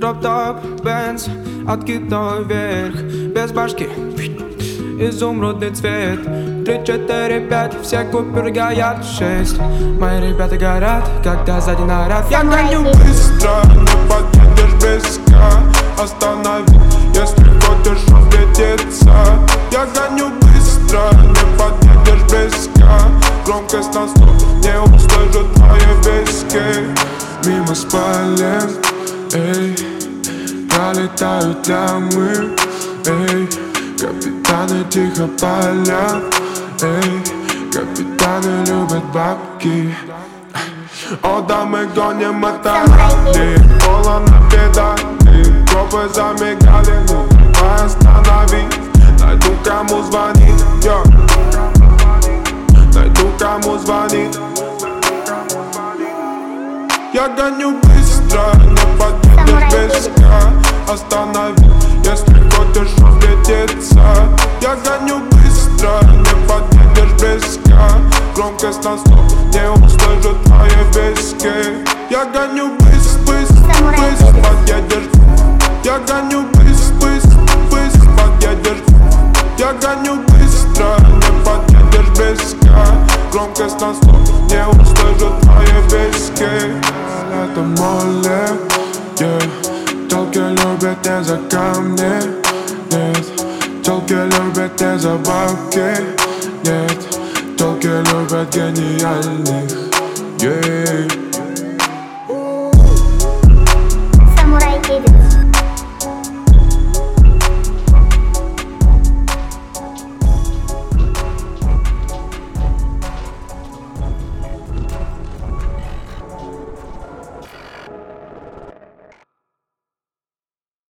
Дроп-топ, Бенз, откидной вверх, без башки, изумрудный цвет. 3, 4, 5, все купюры горят. 6, мои ребята горят, когда сзади наряд. Я гоню быстро, не подъедешь близко. Останови, если хочешь разлететься. Я гоню быстро, не подъедешь близко. Громкость на 100, не услышу твои виски. Мимо спален, эй, пролетают ямы, эй. Капитаны тихо палят, эй. Капитаны любят бабки. О да, мы гоним это ралли, полон на педали. Копы замигали, ну останови. Найду кому звонить, найду кому звонить. Я гоню быстро, не подъедешь близко. Останови, если хочешь разлететься. Я гоню быстро, не подъедешь близко. Громкость на 100, не услышу твои виски. Я гоню быстро, подъедешь. Я гоню быстро, подъедешь. Я гоню быстро, не подъедешь близко. Громкость на 100, не услышу твои виски. Это моле, Телки любят не за камни, нет. Телки любят не за бабки, нет. Телки любят гениальных, yeah.